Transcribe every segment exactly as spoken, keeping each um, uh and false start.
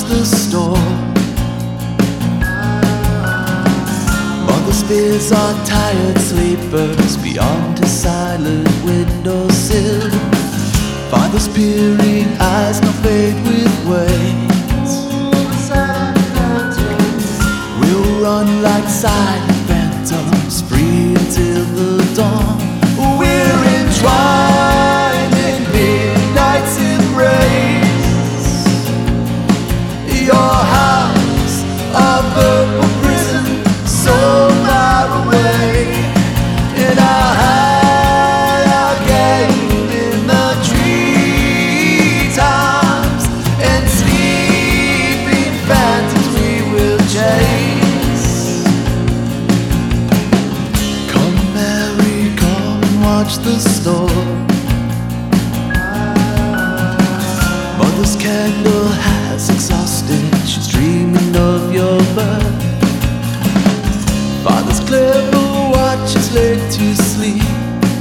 the storm. Mother's fears are tired sleepers beyond his silent windowsill. Father's peering eyes now fade with waves. We'll run like silent phantoms, free until the dawn. We're entwined in midnight's embrace. Your house, a purple prison, so far away. And our hide our game in the treetops, and sleeping phantoms we will chase. Come, Mary, come and watch the storm. Mother's candle has exhausted, she's dreaming of your birth. Father's clever watch is laid to sleep.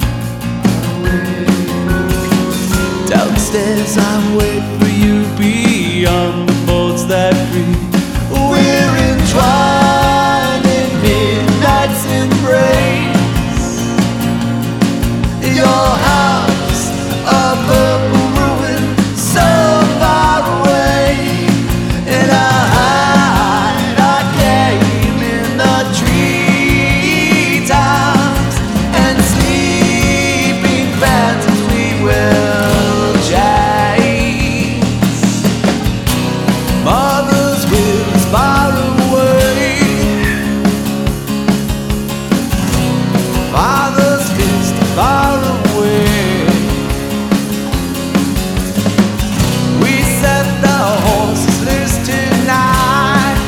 Downstairs I wait for you beyond the boats that creep. We're entwined in midnight's embrace. Your house, a purple ruin, so far away. And I hide our game in the treetops, and sleeping phantoms we will chase. Mother's will is far away. Father's fist far away. We set the horses loose tonight,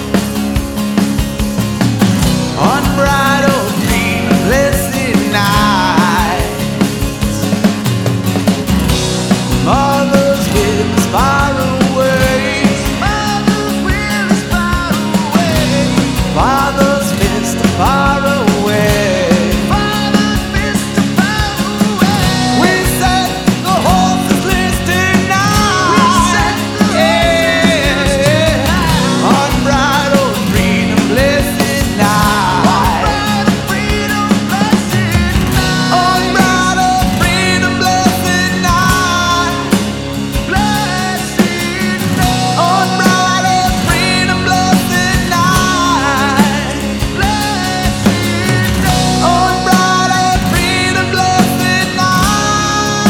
unbridled dream of blessed night. Mother's will is far away. Mother's will is far away. Father's fist far away. Father's fist far away. We set the horses loose tonight. We set the horses tonight. Unbridled freedom, blessed night. Unbridled freedom, blessed night. Unbridled freedom, blessed night. Blessed night. Unbridled freedom, blessed night. Blessed night. Unbridled freedom, blessed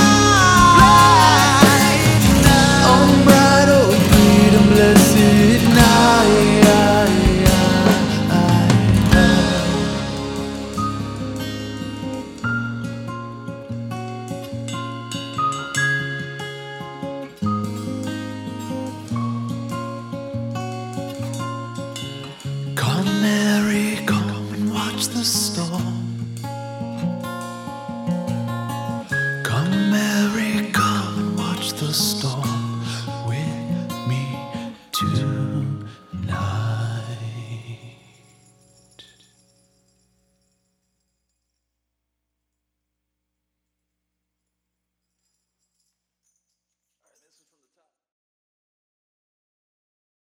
night. Unbridled freedom, blessed night.